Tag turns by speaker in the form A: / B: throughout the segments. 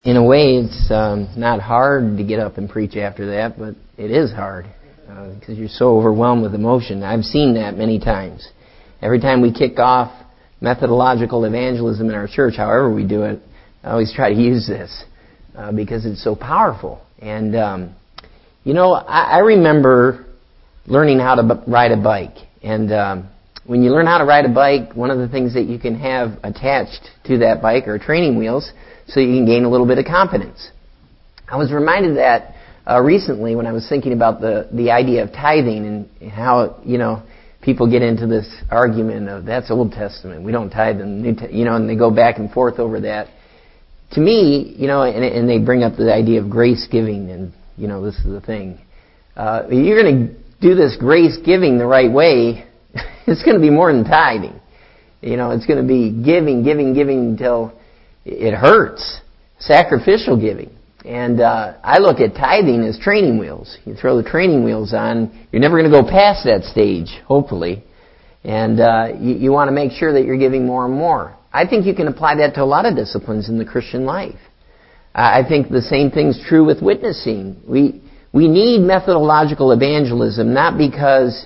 A: In a way, it's not hard to get up and preach after that, but it is hard because you're so overwhelmed with emotion. I've seen that many times. Every time we kick off methodological evangelism in our church, however we do it, I always try to use this because it's so powerful. And, I remember learning how to ride a bike. And when you learn how to ride a bike, one of the things that you can have attached to that bike are training wheels, so you can gain a little bit of confidence. I was reminded of that recently when I was thinking about the idea of tithing and how, people get into this argument of that's Old Testament, we don't tithe in New Testament, and they go back and forth over that. To me, and they bring up the idea of grace giving, and, this is the thing. You're going to do this grace giving the right way, it's going to be more than tithing. It's going to be giving until it hurts. Sacrificial giving. And I look at tithing as training wheels. You throw the training wheels on, you're never going to go past that stage, hopefully. And you want to make sure that you're giving more and more. I think you can apply that to a lot of disciplines in the Christian life. I think the same thing's true with witnessing. We need methodological evangelism, not because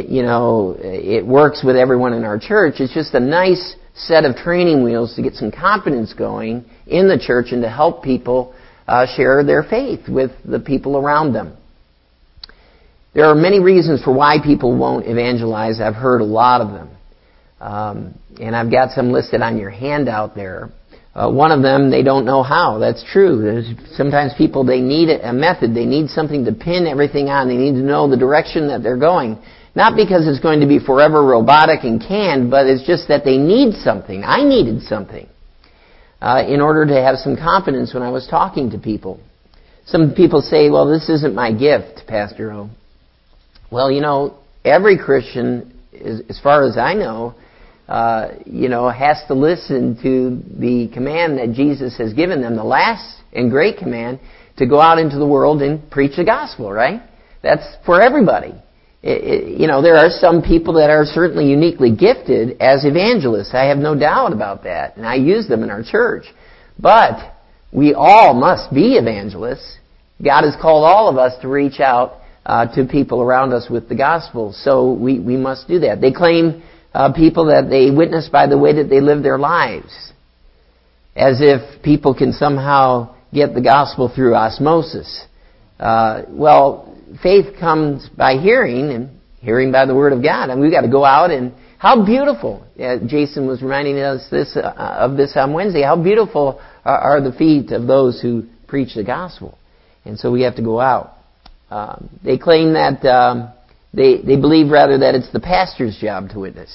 A: it works with everyone in our church. It's just a nice set of training wheels to get some confidence going in the church and to help people share their faith with the people around them. There are many reasons for why people won't evangelize. I've heard a lot of them. And I've got some listed on your handout there. One of them, they don't know how. That's true. Sometimes people, they need a method. They need something to pin everything on. They need to know the direction that they're going. Not because it's going to be forever robotic and canned, but it's just that they need something. I needed something in order to have some confidence when I was talking to people. Some people say, well, this isn't my gift, Pastor O. Well, every Christian, as far as I know, has to listen to the command that Jesus has given them, the last and great command, to go out into the world and preach the gospel, right? That's for everybody. There are some people that are certainly uniquely gifted as evangelists. I have no doubt about that. And I use them in our church. But we all must be evangelists. God has called all of us to reach out to people around us with the gospel. So we must do that. They claim people that they witness by the way that they live their lives. As if people can somehow get the gospel through osmosis. Faith comes by hearing, and hearing by the Word of God. And we've got to go out and, how beautiful, Jason was reminding us of this on Wednesday, how beautiful are the feet of those who preach the gospel. And so we have to go out. They claim that, they believe rather that it's the pastor's job to witness.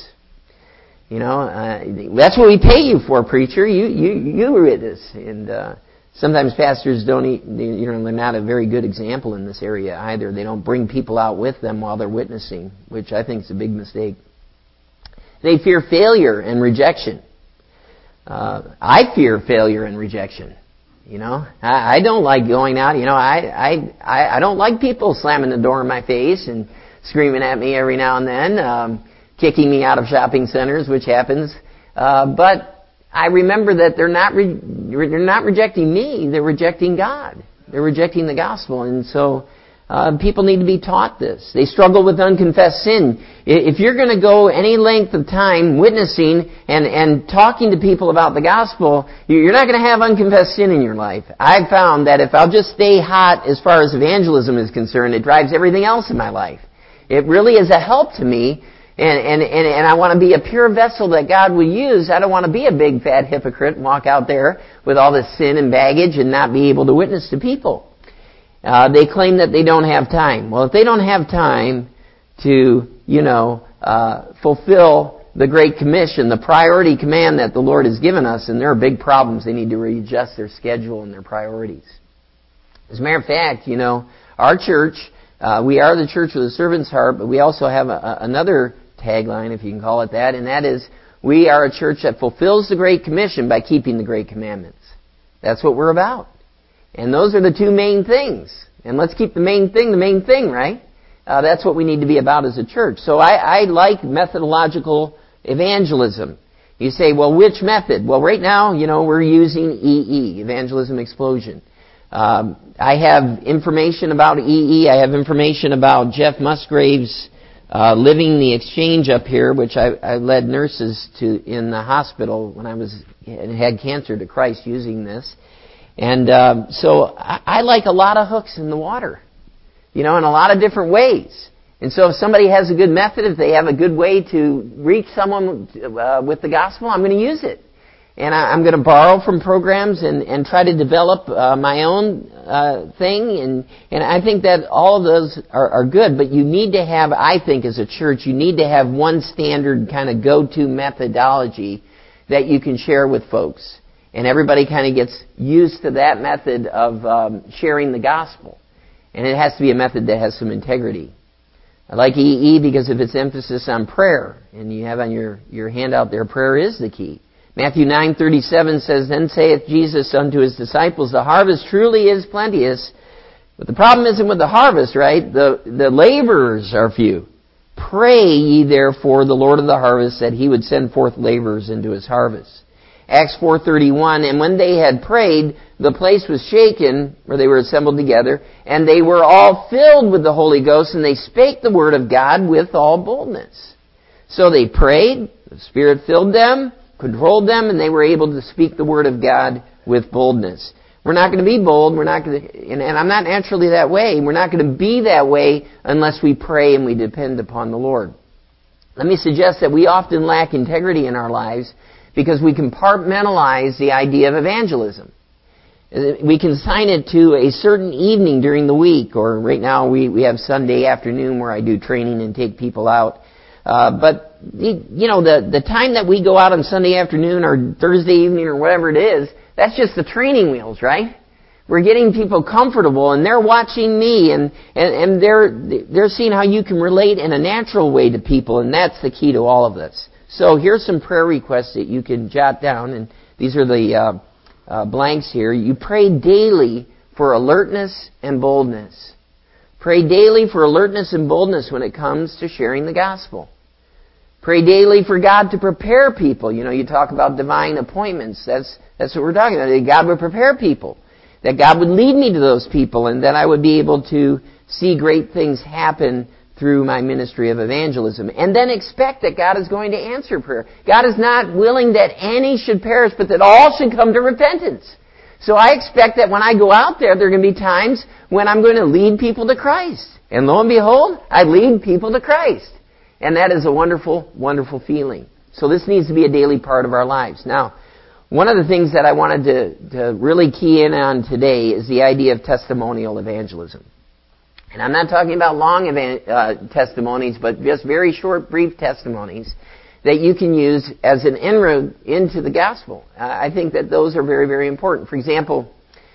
A: That's what we pay you for, preacher. You witness. And, sometimes pastors they're not a very good example in this area either. They don't bring people out with them while they're witnessing, which I think is a big mistake. They fear failure and rejection. I fear failure and rejection. I don't like going out. I don't like people slamming the door in my face and screaming at me every now and then, kicking me out of shopping centers, which happens. But I remember that they're not rejecting me, they're rejecting God. They're rejecting the gospel. And so people need to be taught this. They struggle with unconfessed sin. If you're going to go any length of time witnessing and talking to people about the gospel, you're not going to have unconfessed sin in your life. I've found that if I'll just stay hot as far as evangelism is concerned, it drives everything else in my life. It really is a help to me. And I want to be a pure vessel that God will use. I don't want to be a big fat hypocrite and walk out there with all this sin and baggage and not be able to witness to people. They claim that they don't have time. Well, if they don't have time to, fulfill the Great Commission, the priority command that the Lord has given us, and there are big problems. They need to readjust their schedule and their priorities. As a matter of fact, our church, we are the church with a servant's heart, but we also have another tagline, if you can call it that, and that is, we are a church that fulfills the Great Commission by keeping the Great Commandments. That's what we're about. And those are the two main things. And let's keep the main thing, right? That's what we need to be about as a church. So I like methodological evangelism. You say, well, which method? Well, right now, we're using EE, Evangelism Explosion. I have information about EE. I have information about Jeff Musgrave's Living the Exchange up here, which I led nurses to in the hospital when I had cancer to Christ using this. And so I like a lot of hooks in the water, in a lot of different ways. And so if somebody has a good method, if they have a good way to reach someone with the gospel, I'm going to use it. And I'm going to borrow from programs and try to develop my own thing. And I think that all of those are good. But you need to have, I think as a church, you need to have one standard kind of go-to methodology that you can share with folks. And everybody kind of gets used to that method of sharing the gospel. And it has to be a method that has some integrity. I like EE because of its emphasis on prayer. And you have on your handout there, prayer is the key. Matthew 9:37 says, Then saith Jesus unto his disciples, The harvest truly is plenteous, but the problem isn't with the harvest, right? The laborers are few. Pray ye therefore the Lord of the harvest that he would send forth laborers into his harvest. Acts 4:31, And when they had prayed, the place was shaken, where they were assembled together, and they were all filled with the Holy Ghost, and they spake the word of God with all boldness. So they prayed, the Spirit filled them, controlled them, and they were able to speak the word of God with boldness. We're not going to be bold, and I'm not naturally that way. We're not going to be that way unless we pray and we depend upon the Lord. Let me suggest that we often lack integrity in our lives because we compartmentalize the idea of evangelism. We consign it to a certain evening during the week, or right now we have Sunday afternoon where I do training and take people out. But the time that we go out on Sunday afternoon or Thursday evening or whatever it is, that's just the training wheels, right? We're getting people comfortable, and they're watching me, and they're seeing how you can relate in a natural way to people, and that's the key to all of this. So here's some prayer requests that you can jot down, and these are the blanks here. You pray daily for alertness and boldness. Pray daily for alertness and boldness when it comes to sharing the gospel. Pray daily for God to prepare people. You talk about divine appointments. That's what we're talking about. That God would prepare people. That God would lead me to those people, and that I would be able to see great things happen through my ministry of evangelism. And then expect that God is going to answer prayer. God is not willing that any should perish, but that all should come to repentance. So I expect that when I go out there are going to be times when I'm going to lead people to Christ. And lo and behold, I lead people to Christ. And that is a wonderful, wonderful feeling. So this needs to be a daily part of our lives. Now, one of the things that I wanted to really key in on today is the idea of testimonial evangelism. And I'm not talking about long testimonies, but just very short, brief testimonies that you can use as an inroad into the gospel. I think that those are very, very important. For example,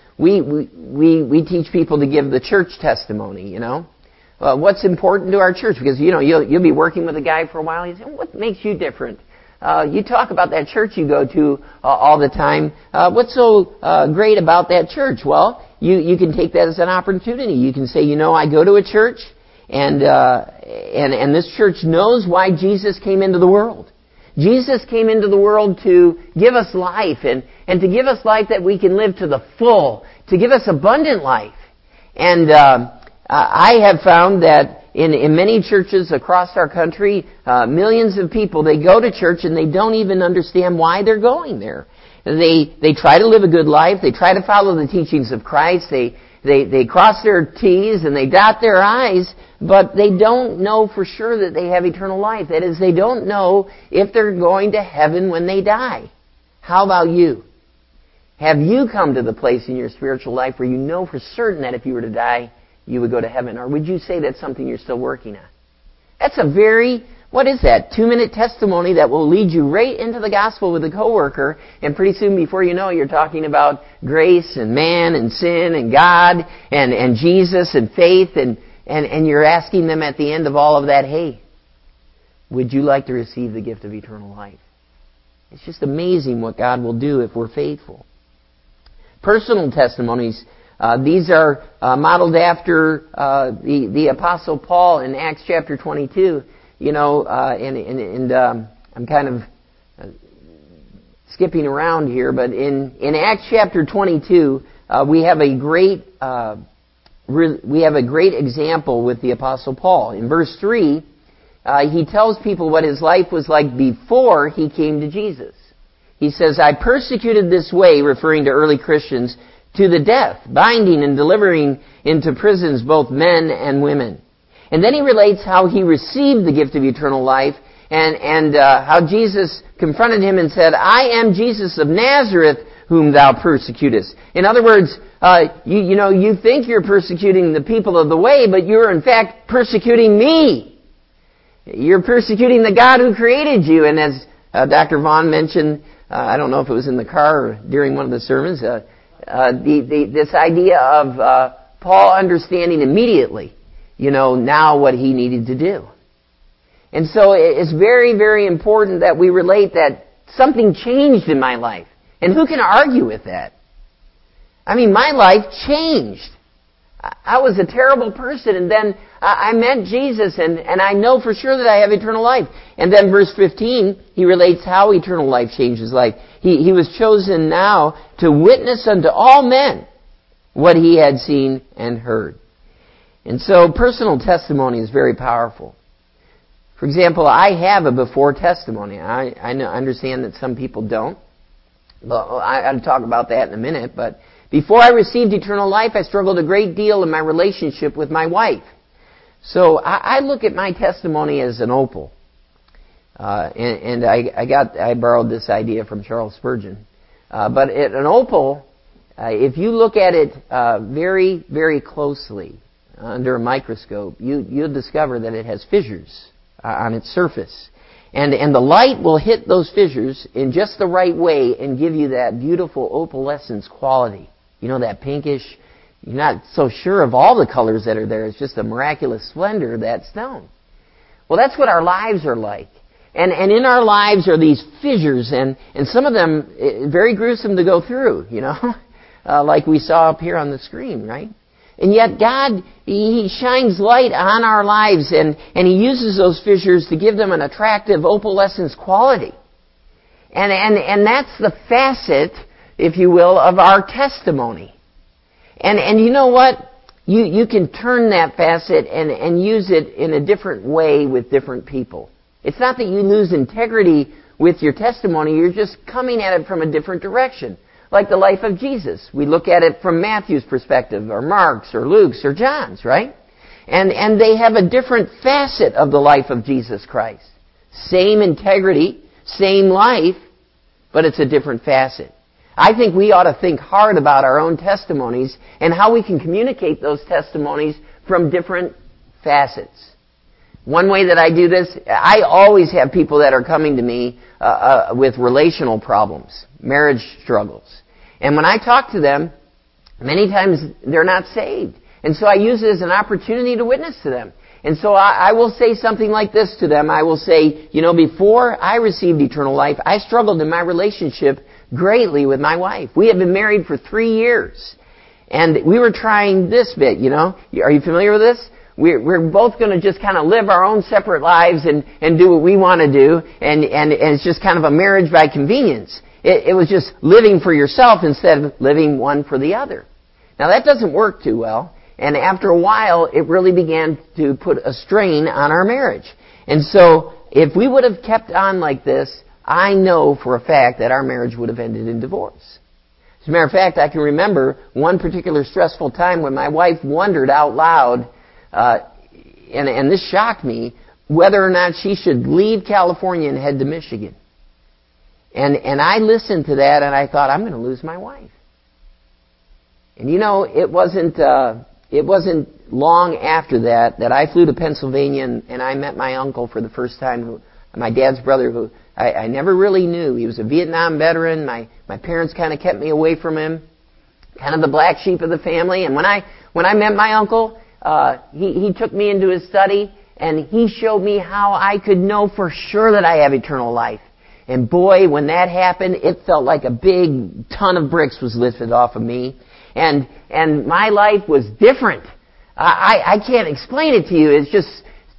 A: we teach people to give the church testimony, what's important to our church? Because, you'll be working with a guy for a while, and you say, what makes you different? You talk about that church you go to all the time. What's so great about that church? Well, you can take that as an opportunity. You can say, I go to a church, and this church knows why Jesus came into the world. Jesus came into the world to give us life, and to give us life that we can live to the full, to give us abundant life. And I have found that in many churches across our country, millions of people, they go to church and they don't even understand why they're going there. They try to live a good life. They try to follow the teachings of Christ. They cross their T's and they dot their I's, but they don't know for sure that they have eternal life. That is, they don't know if they're going to heaven when they die. How about you? Have you come to the place in your spiritual life where you know for certain that if you were to die, you would go to heaven? Or would you say that's something you're still working on? That's a very, 2-minute testimony that will lead you right into the gospel with a coworker, and pretty soon before you know it, you're talking about grace and man and sin and God and Jesus and faith, and you're asking them at the end of all of that, hey, would you like to receive the gift of eternal life? It's just amazing what God will do if we're faithful. Personal testimonies. These are modeled after the Apostle Paul in Acts chapter 22. I'm kind of skipping around here, but in Acts chapter 22, we have a great example with the Apostle Paul. In verse 3, he tells people what his life was like before he came to Jesus. He says, I persecuted this way, referring to early Christians, to the death, binding and delivering into prisons both men and women. And then he relates how he received the gift of eternal life and how Jesus confronted him and said, I am Jesus of Nazareth, whom thou persecutest. In other words, you think you're persecuting the people of the way, but you're in fact persecuting me. You're persecuting the God who created you. And as Dr. Vaughn mentioned, I don't know if it was in the car or during one of the sermons, this idea of Paul understanding immediately, now what he needed to do. And so it's very, very important that we relate that something changed in my life. And who can argue with that? I mean, my life changed. I was a terrible person, and then I met Jesus, and I know for sure that I have eternal life. And then verse 15, he relates how eternal life changed his life. He was chosen now to witness unto all men what he had seen and heard. And so personal testimony is very powerful. For example, I have a before testimony. I understand that some people don't. Well, I'll talk about that in a minute, but before I received eternal life, I struggled a great deal in my relationship with my wife. So I look at my testimony as an opal. And I borrowed this idea from Charles Spurgeon. But an opal, if you look at it very, very closely under a microscope, you'll discover that it has fissures on its surface. And the light will hit those fissures in just the right way and give you that beautiful opalescence quality. That pinkish, you're not so sure of all the colors that are there. It's just a miraculous splendor of that stone. Well, that's what our lives are like. And in our lives are these fissures, and some of them very gruesome to go through, like we saw up here on the screen, right? And yet God, He shines light on our lives, and He uses those fissures to give them an attractive opalescence quality. And that's the facet, if you will, of our testimony. And you know what? You can turn that facet and use it in a different way with different people. It's not that you lose integrity with your testimony, you're just coming at it from a different direction. Like the life of Jesus. We look at it from Matthew's perspective, or Mark's, or Luke's, or John's, right? And they have a different facet of the life of Jesus Christ. Same integrity, same life, but it's a different facet. I think we ought to think hard about our own testimonies and how we can communicate those testimonies from different facets. One way that I do this, I always have people that are coming to me with relational problems, marriage struggles. And when I talk to them, many times they're not saved. And so I use it as an opportunity to witness to them. And so I will say something like this to them. I will say, before I received eternal life, I struggled in my relationship greatly with my wife. We had been married for 3 years. And we were trying this bit, Are you familiar with this? We're both going to just kind of live our own separate lives and do what we want to do. And it's just kind of a marriage by convenience. It was just living for yourself instead of living one for the other. Now that doesn't work too well. And after a while, it really began to put a strain on our marriage. And so if we would have kept on like this, I know for a fact that our marriage would have ended in divorce. As a matter of fact, I can remember one particular stressful time when my wife wondered out loud, and this shocked me, whether or not she should leave California and head to Michigan. And I listened to that and I thought, I'm going to lose my wife. And it wasn't long after that I flew to Pennsylvania and I met my uncle for the first time, my dad's brother, who I never really knew. He was a Vietnam veteran. My parents kind of kept me away from him, kind of the black sheep of the family. And when I met my uncle, he took me into his study and he showed me how I could know for sure that I have eternal life. And boy, when that happened, it felt like a big ton of bricks was lifted off of me. And my life was different. I can't explain it to you. It's just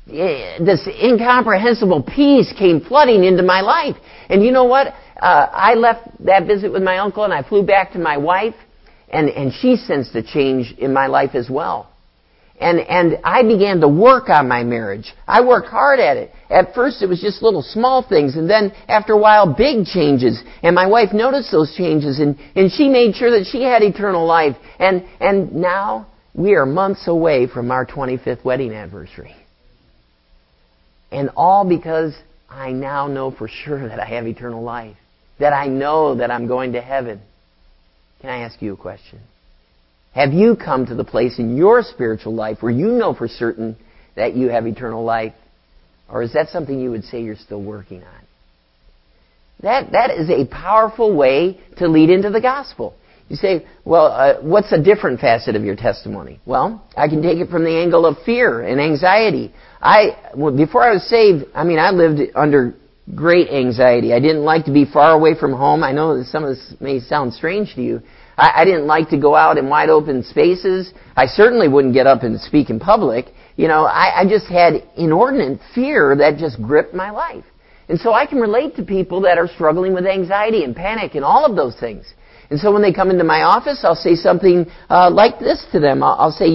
A: this incomprehensible peace came flooding into my life. And you know what? I left that visit with my uncle and I flew back to my wife, and she sensed a change in my life as well. And I began to work on my marriage. I worked hard at it. At first it was just little small things, and then after a while big changes. And my wife noticed those changes, and she made sure that she had eternal life. And now we are months away from our 25th wedding anniversary. And all because I now know for sure that I have eternal life. That I know that I'm going to heaven. Can I ask you a question? Have you come to the place in your spiritual life where you know for certain that you have eternal life? Or is that something you would say you're still working on? That is a powerful way to lead into the gospel. You say, well, what's a different facet of your testimony? Well, I can take it from the angle of fear and anxiety. Before I was saved, I lived under great anxiety. I didn't like to be far away from home. I know that some of this may sound strange to you. I didn't like to go out in wide open spaces. I certainly wouldn't get up and speak in public. I just had inordinate fear that just gripped my life. And so I can relate to people that are struggling with anxiety and panic and all of those things. And so when they come into my office, I'll say something like this to them. I'll say,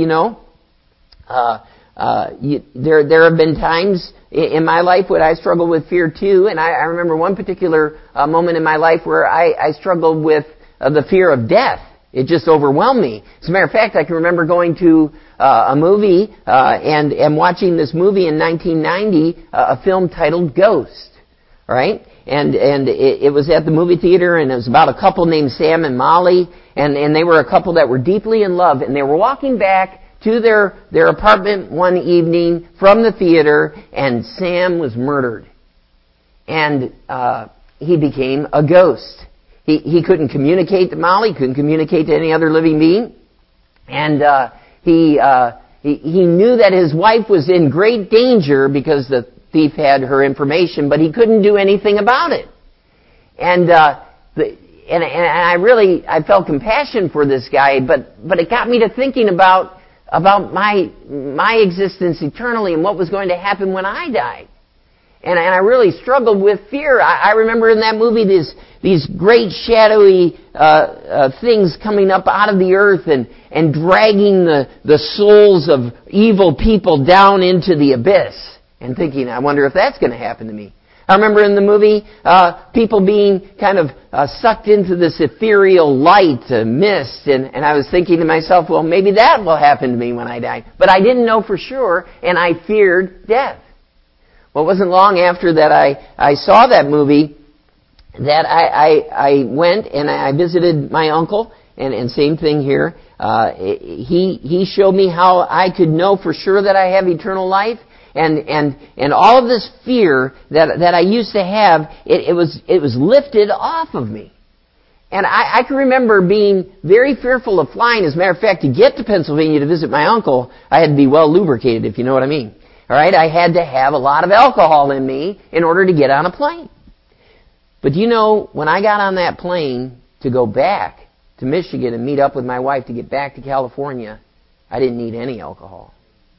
A: there have been times in my life when I struggled with fear too. And I remember one particular moment in my life where I struggled with the fear of death. It just overwhelmed me. As a matter of fact, I can remember going to a movie and watching this movie in 1990, a film titled Ghost. All right? And it was at the movie theater, and it was about a couple named Sam and Molly, and they were a couple that were deeply in love, and they were walking back to their apartment one evening from the theater, and Sam was murdered. And he became a ghost. He couldn't communicate to Molly, couldn't communicate to any other living being. And he knew that his wife was in great danger because the thief had her information, but he couldn't do anything about it. And I felt compassion for this guy, but it got me to thinking about my existence eternally and what was going to happen when I died. And I really struggled with fear. I remember in that movie these great shadowy things coming up out of the earth and dragging the souls of evil people down into the abyss. And thinking, I wonder if that's going to happen to me. I remember in the movie people being kind of sucked into this ethereal light, mist. And I was thinking to myself, well, maybe that will happen to me when I die. But I didn't know for sure, and I feared death. Well, it wasn't long after that I saw that movie that I went and I visited my uncle, and same thing here. He showed me how I could know for sure that I have eternal life, and all of this fear that I used to have, it was lifted off of me. And I can remember being very fearful of flying. As a matter of fact, to get to Pennsylvania to visit my uncle, I had to be well lubricated, if you know what I mean. All right, I had to have a lot of alcohol in me in order to get on a plane. But when I got on that plane to go back to Michigan and meet up with my wife to get back to California, I didn't need any alcohol.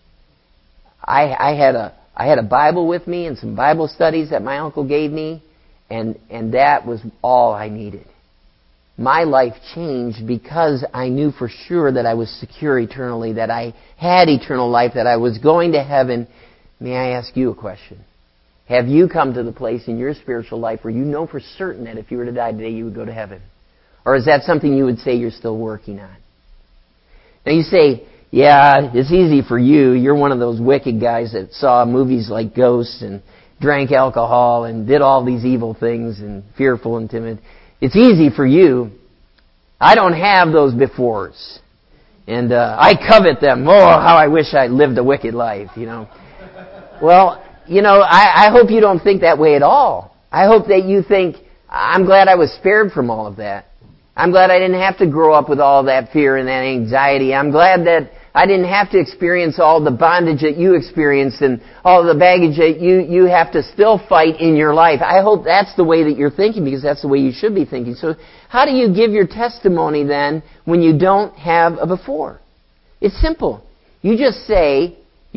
A: I had a Bible with me and some Bible studies that my uncle gave me, and that was all I needed. My life changed because I knew for sure that I was secure eternally, that I had eternal life, that I was going to heaven. May I ask you a question? Have you come to the place in your spiritual life where you know for certain that if you were to die today, you would go to heaven? Or is that something you would say you're still working on? Now you say, yeah, it's easy for you. You're one of those wicked guys that saw movies like Ghosts and drank alcohol and did all these evil things and fearful and timid. It's easy for you. I don't have those befores. And I covet them. Oh, how I wish I lived a wicked life, Well, I hope you don't think that way at all. I hope that you think, I'm glad I was spared from all of that. I'm glad I didn't have to grow up with all that fear and that anxiety. I'm glad that I didn't have to experience all the bondage that you experienced and all the baggage that you have to still fight in your life. I hope that's the way that you're thinking, because that's the way you should be thinking. So how do you give your testimony then when you don't have a before? It's simple. You just say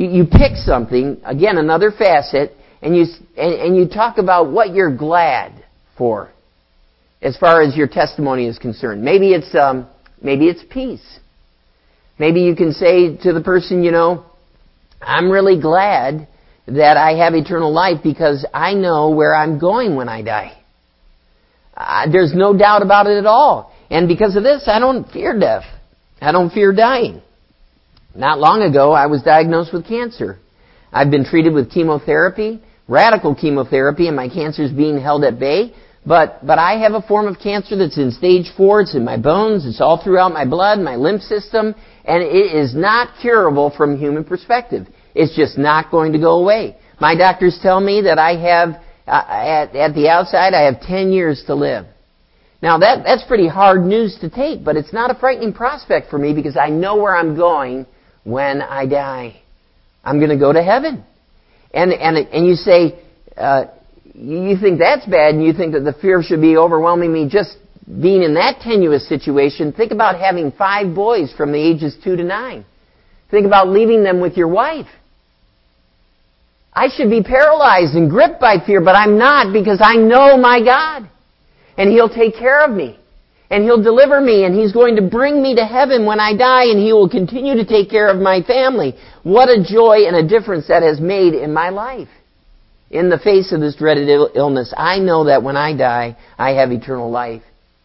A: You pick something, again, another facet, and you talk about what you're glad for as far as your testimony is concerned. Maybe it's peace. Maybe you can say to the person, I'm really glad that I have eternal life because I know where I'm going when I die. There's no doubt about it at all. And because of this, I don't fear death. I don't fear dying. Not long ago, I was diagnosed with cancer. I've been treated with chemotherapy, radical chemotherapy, and my cancer is being held at bay. But I have a form of cancer that's in stage 4. It's in my bones. It's all throughout my blood, my lymph system. And it is not curable from human perspective. It's just not going to go away. My doctors tell me that I have, at the outside, I have 10 years to live. Now that's pretty hard news to take, but it's not a frightening prospect for me because I know where I'm going when I die. I'm going to go to heaven. And you say, you think that's bad and you think that the fear should be overwhelming me just being in that tenuous situation. Think about having 5 boys from the ages 2 to 9. Think about leaving them with your wife. I should be paralyzed and gripped by fear, but I'm not because I know my God. And He'll take care of me. And He'll deliver me. And He's going to bring me to heaven when I die. And He will continue to take care of my family. What a joy and a difference that has made in my life. In the face of this dreaded illness, I know that when I die, I have eternal life.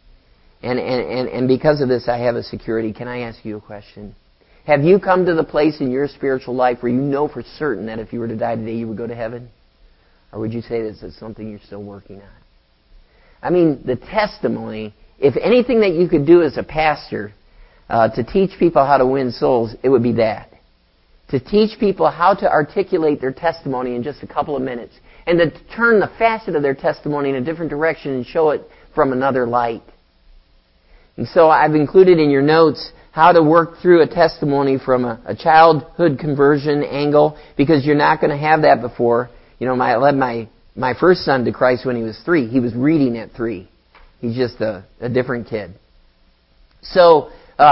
A: And because of this, I have a security. Can I ask you a question? Have you come to the place in your spiritual life where you know for certain that if you were to die today, you would go to heaven? Or would you say this is something you're still working on? I mean, the testimony, if anything that you could do as a pastor to teach people how to win souls, it would be that. To teach people how to articulate their testimony in just a couple of minutes. And to turn the facet of their testimony in a different direction and show it from another light. And so I've included in your notes how to work through a testimony from a childhood conversion angle, because you're not going to have that before. I led my first son to Christ when he was 3. He was reading at 3. He's just a different kid. So,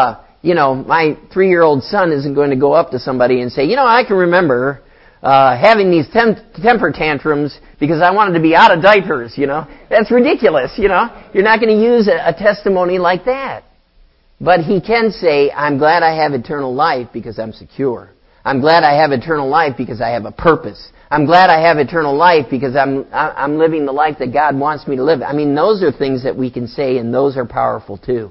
A: my 3-year-old son isn't going to go up to somebody and say, I can remember having these temper tantrums because I wanted to be out of diapers, That's ridiculous, You're not going to use a testimony like that. But he can say, I'm glad I have eternal life because I'm secure. I'm glad I have eternal life because I have a purpose. I'm glad I have eternal life because I'm living the life that God wants me to live. I mean, those are things that we can say, and those are powerful too.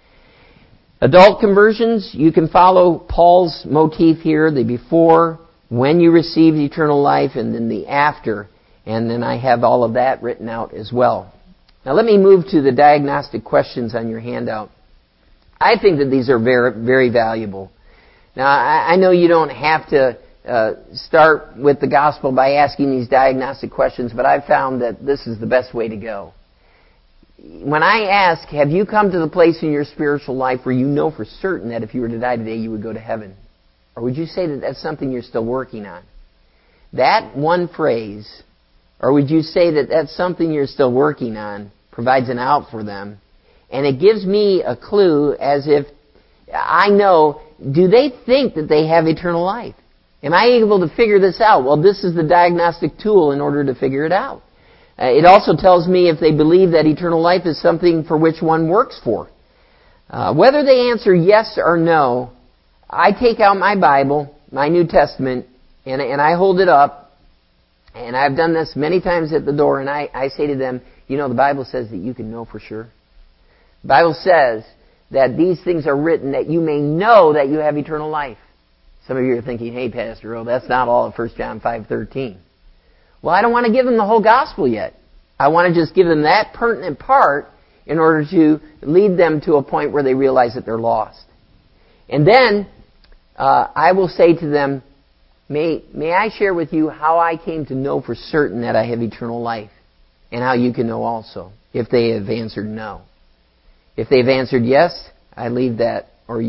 A: Adult conversions, you can follow Paul's motif here, the before, when you received eternal life, and then the after. And then I have all of that written out as well. Now let me move to the diagnostic questions on your handout. I think that these are very, very valuable. Now, I know you don't have to start with the gospel by asking these diagnostic questions, but I've found that this is the best way to go. When I ask, have you come to the place in your spiritual life where you know for certain that if you were to die today, you would go to heaven? Or would you say that that's something you're still working on? That one phrase, or would you say that that's something you're still working on, provides an out for them? And it gives me a clue as if I know, do they think that they have eternal life? Am I able to figure this out? Well, this is the diagnostic tool in order to figure it out. It also tells me if they believe that eternal life is something for which one works for. Whether they answer yes or no, I take out my Bible, my New Testament, and I hold it up, and I've done this many times at the door, and I say to them, the Bible says that you can know for sure. The Bible says that these things are written that you may know that you have eternal life. Some of you are thinking, hey, Pastor Earl, that's not all of 1 John 5:13. Well, I don't want to give them the whole gospel yet. I want to just give them that pertinent part in order to lead them to a point where they realize that they're lost. And then I will say to them, may I share with you how I came to know for certain that I have eternal life, and how you can know also, if they have answered no. If they've answered yes, I leave that, or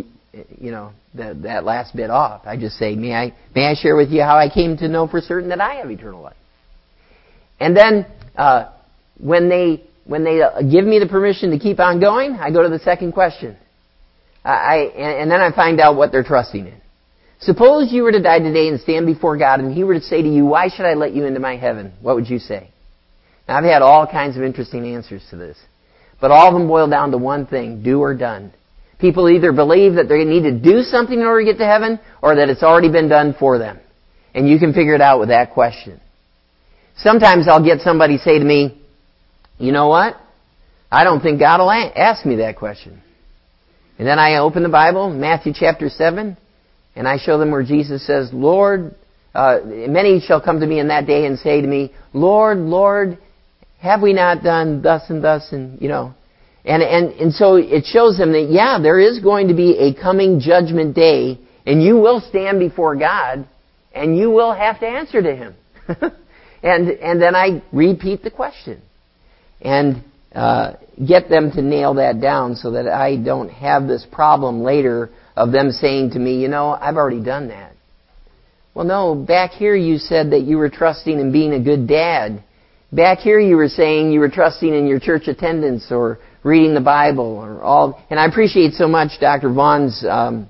A: that last bit off. I just say, may I share with you how I came to know for certain that I have eternal life. And then when they give me the permission to keep on going, I go to the second question. And then I find out what they're trusting in. Suppose you were to die today and stand before God, and He were to say to you, why should I let you into my heaven? What would you say? Now, I've had all kinds of interesting answers to this. But all of them boil down to one thing, do or done. People either believe that they need to do something in order to get to heaven, or that it's already been done for them. And you can figure it out with that question. Sometimes I'll get somebody say to me, you know what? I don't think God will ask me that question. And then I open the Bible, Matthew chapter 7, and I show them where Jesus says, Lord, many shall come to me in that day and say to me, Lord, Lord, have we not done thus and thus, and and so it shows them that, yeah, there is going to be a coming judgment day, and you will stand before God, and you will have to answer to Him. and then I repeat the question, and get them to nail that down so that I don't have this problem later of them saying to me, I've already done that. Well, no, back here you said that you were trusting in being a good dad. Back here you were saying you were trusting in your church attendance or reading the Bible or all. And I appreciate so much Dr. Vaughn's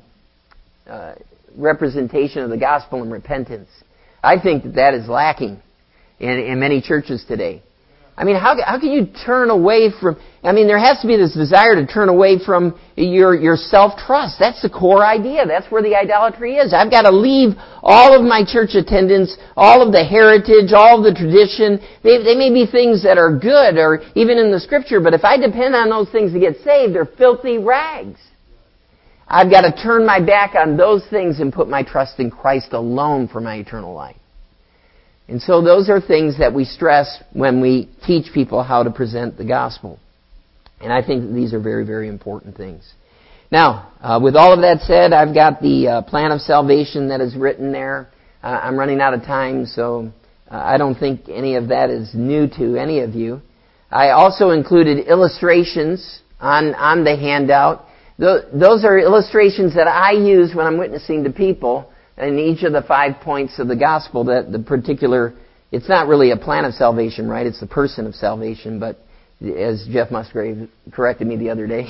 A: representation of the gospel and repentance. I think that is lacking in many churches today. I mean, how can you turn away from... there has to be this desire to turn away from your self-trust. That's the core idea. That's where the idolatry is. I've got to leave all of my church attendance, all of the heritage, all of the tradition. They may be things that are good or even in the Scripture, but if I depend on those things to get saved, they're filthy rags. I've got to turn my back on those things and put my trust in Christ alone for my eternal life. And so those are things that we stress when we teach people how to present the gospel. And I think that these are very, very important things. Now, with all of that said, I've got the plan of salvation that is written there. I'm running out of time, so I don't think any of that is new to any of you. I also included illustrations on the handout. Those are illustrations that I use when I'm witnessing to people. In each of the 5 points of the gospel, that the particular, it's not really a plan of salvation, right? It's the person of salvation, but as Jeff Musgrave corrected me the other day.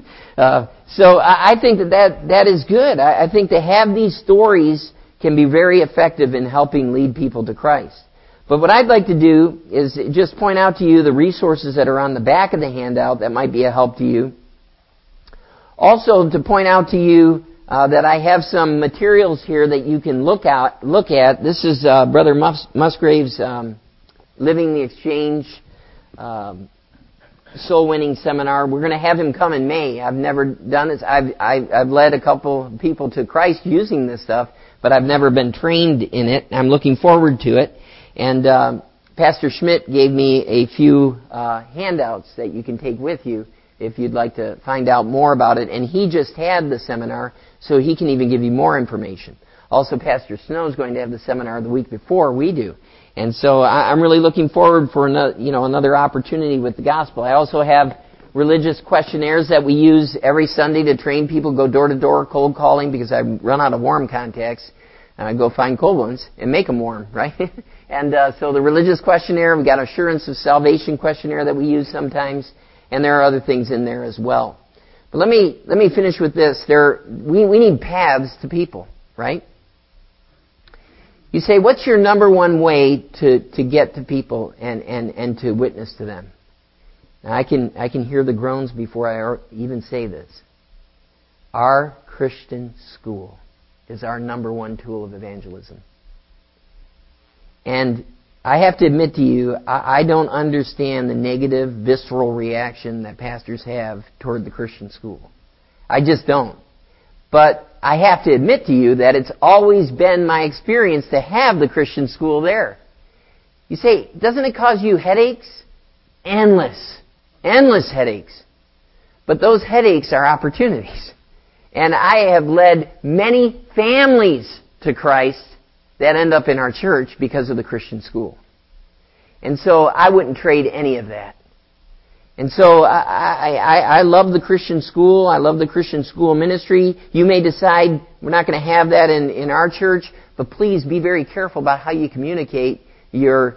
A: So I think that is good. I think to have these stories can be very effective in helping lead people to Christ. But what I'd like to do is just point out to you the resources that are on the back of the handout that might be a help to you. Also to point out to you that I have some materials here that you can look at. This is Brother Musgrave's Living the Exchange Soul Winning Seminar. We're going to have him come in May. I've never done this. I've led a couple people to Christ using this stuff, but I've never been trained in it. I'm looking forward to it. And Pastor Schmidt gave me a few handouts that you can take with you if you'd like to find out more about it. And he just had the seminar, so he can even give you more information. Also, Pastor Snow is going to have the seminar the week before we do. And so I'm really looking forward for another opportunity with the gospel. I also have religious questionnaires that we use every Sunday to train people, go door to door, cold calling, because I run out of warm contacts. And I go find cold ones and make them warm, right? And so the religious questionnaire, we've got assurance of salvation questionnaire that we use sometimes. And there are other things in there as well. But let me finish with this. We need paths to people, right? You say, what's your number one way to get to people and to witness to them? Now, I can hear the groans before I even say this. Our Christian school is our number one tool of evangelism. And I have to admit to you, I don't understand the negative, visceral reaction that pastors have toward the Christian school. I just don't. But I have to admit to you that it's always been my experience to have the Christian school there. You say, doesn't it cause you headaches? Endless headaches. But those headaches are opportunities. And I have led many families to Christ that end up in our church because of the Christian school. And so I wouldn't trade any of that. And so I love the Christian school. I love the Christian school ministry. You may decide we're not going to have that in our church, but please be very careful about how you communicate your,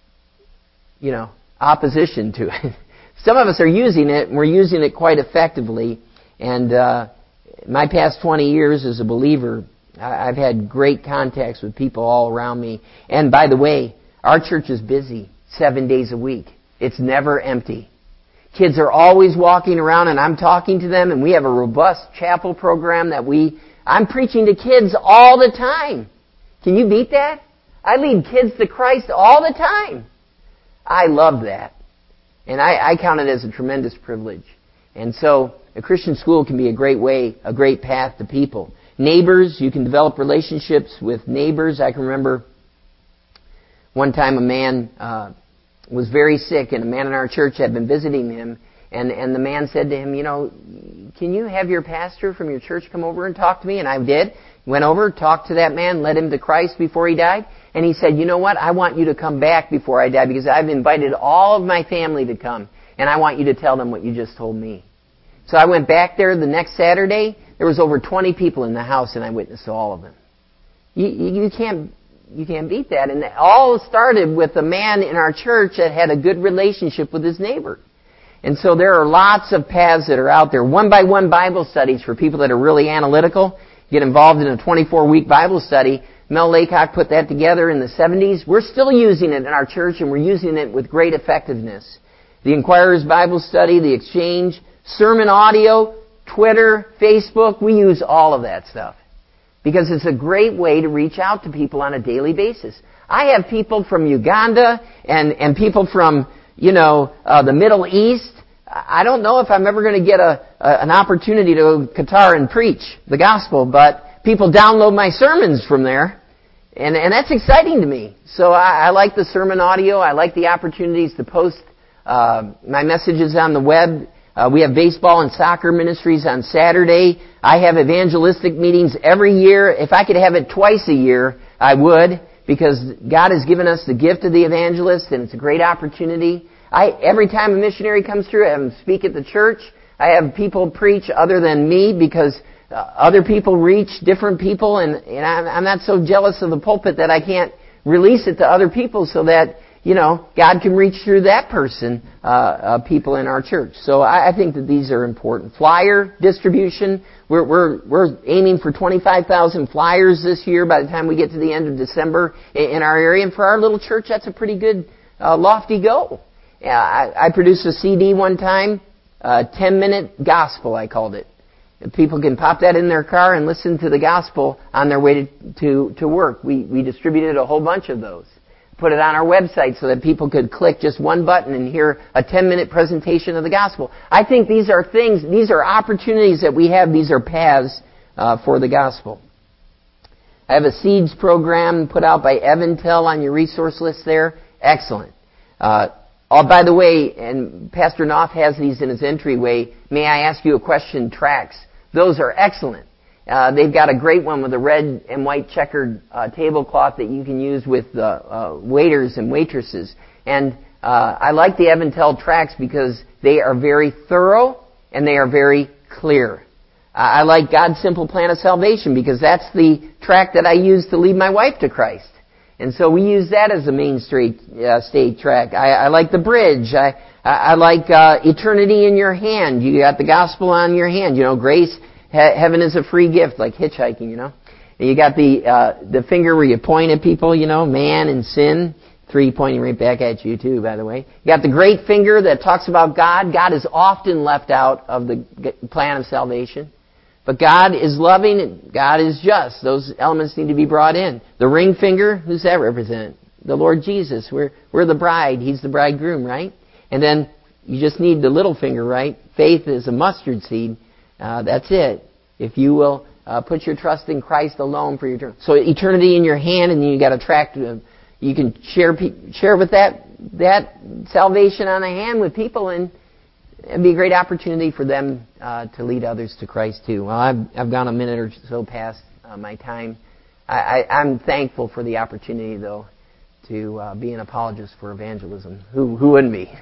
A: opposition to it. Some of us are using it, and we're using it quite effectively. And my past 20 years as a believer, I've had great contacts with people all around me. And by the way, our church is busy 7 days a week. It's never empty. Kids are always walking around and I'm talking to them, and we have a robust chapel program I'm preaching to kids all the time. Can you beat that? I lead kids to Christ all the time. I love that. And I count it as a tremendous privilege. And so a Christian school can be a great way, a great path to people. Neighbors, you can develop relationships with neighbors. I can remember one time a man was very sick, and a man in our church had been visiting him, and the man said to him, can you have your pastor from your church come over and talk to me? And I did. Went over, talked to that man, led him to Christ before he died. And he said, you know what? I want you to come back before I die because I've invited all of my family to come. And I want you to tell them what you just told me. So I went back there the next Saturday. There was over 20 people in the house, and I witnessed to all of them. You can't beat that. And it all started with a man in our church that had a good relationship with his neighbor. And so there are lots of paths that are out there. One-by-one Bible studies for people that are really analytical. Get involved in a 24-week Bible study. Mel Laycock put that together in the 70s. We're still using it in our church, and we're using it with great effectiveness. The Inquirer's Bible Study, the Exchange, sermon audio, Twitter, Facebook, we use all of that stuff. Because it's a great way to reach out to people on a daily basis. I have people from Uganda and people from, the Middle East. I don't know if I'm ever going to get an opportunity to go to Qatar and preach the gospel, but people download my sermons from there, and that's exciting to me. So I like the sermon audio. I like the opportunities to post my messages on the web. We have baseball and soccer ministries on Saturday. I have evangelistic meetings every year. If I could have it twice a year, I would, because God has given us the gift of the evangelist, and it's a great opportunity. Every time a missionary comes through, I have them speak at the church. I have people preach other than me because other people reach different people, and I'm not so jealous of the pulpit that I can't release it to other people so that, God can reach through that person, people in our church. So I think that these are important. Flyer distribution. We're aiming for 25,000 flyers this year by the time we get to the end of December in our area. And for our little church, that's a pretty good, lofty goal. I produced a CD one time, 10-minute gospel, I called it. People can pop that in their car and listen to the gospel on their way to work. We distributed a whole bunch of those. Put it on our website so that people could click just one button and hear a 10-minute presentation of the gospel. I think these are opportunities that we have. These are paths for the gospel. I have a seeds program put out by Evantel on your resource list there. Excellent. By the way, and Pastor Knopf has these in his entryway, may I ask you a question tracts. Those are excellent. They've got a great one with a red and white checkered tablecloth that you can use with waiters and waitresses. And I like the Evantel tracts because they are very thorough and they are very clear. I like God's Simple Plan of Salvation because that's the tract that I use to lead my wife to Christ. And so we use that as the main state tract. I like the bridge. I like Eternity in Your Hand. You got the gospel on your hand. Grace, heaven is a free gift, like hitchhiking, And you got the finger where you point at people, man and sin. 3 pointing right back at you too, by the way. You got the great finger that talks about God. God is often left out of the plan of salvation. But God is loving and God is just. Those elements need to be brought in. The ring finger, who's that represent? The Lord Jesus. We're the bride. He's the bridegroom, right? And then you just need the little finger, right? Faith is a mustard seed. That's it. If you will put your trust in Christ alone for your eternity. So eternity in your hand, and then you got a tract. You can share with that salvation on a hand with people, and it'd be a great opportunity for them to lead others to Christ too. Well, I've gone a minute or so past my time. I'm thankful for the opportunity, though, to be an apologist for evangelism. Who wouldn't be?